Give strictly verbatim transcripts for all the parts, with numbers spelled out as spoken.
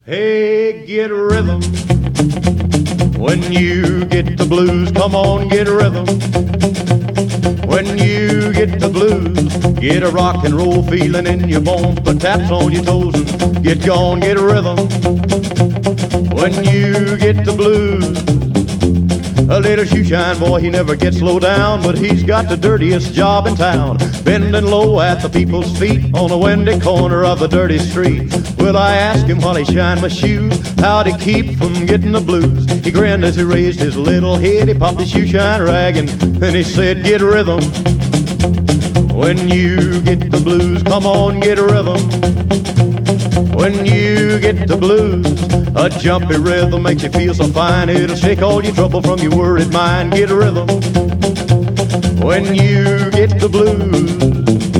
Hey, get rhythm. When you get the blues, come on, get rhythm. When you get the blues, get a rock and roll feeling in your bones, put taps on your toes and get gone, get rhythm. When you get the blues, a little shoeshine boy, he never gets low down, but he's got the dirtiest job in town, bending low at the people's feet on a windy corner of the dirty street. Well, I asked him while he shined my shoes, how'd he keep from getting the blues? He grinned as he raised his little head, he popped his shoeshine rag and then he said, get rhythm. When you get the blues, come on, get rhythm. When you get the blues, a jumpy rhythm makes you feel so fine, it'll shake all your trouble from your worried mind. Get a rhythm when you get the blues.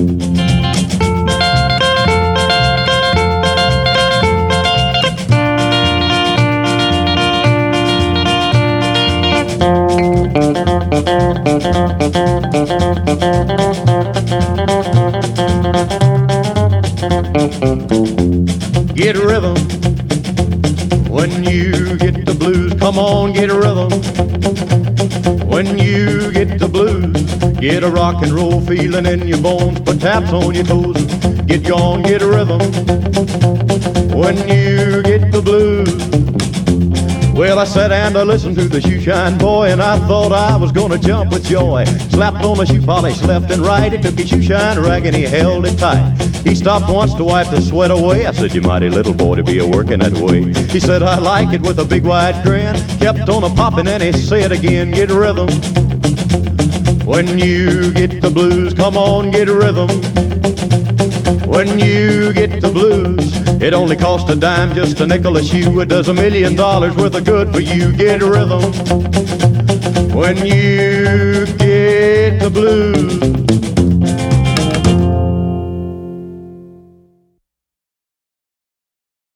Get rhythm when you get the blues. Come on, get a rhythm when you get the blues. Get a rock and roll feeling in your bones, put taps on your toes and get gone, get a rhythm when you get the blues. Well, I sat and I listened to the shoeshine boy, and I thought I was gonna jump with joy. Slapped on the shoe polish left and right, he took his shoeshine rag and he held it tight. He stopped once to wipe the sweat away. I said, you mighty little boy to be a-working that way. He said, I like it, with a big wide grin. Kept on a-popping and he said again, get rhythm. When you get the blues, come on, get rhythm. When you get the blues, it only costs a dime, just a nickel a shoe. It does a million dollars worth of good for you. Get rhythm when you get the blues.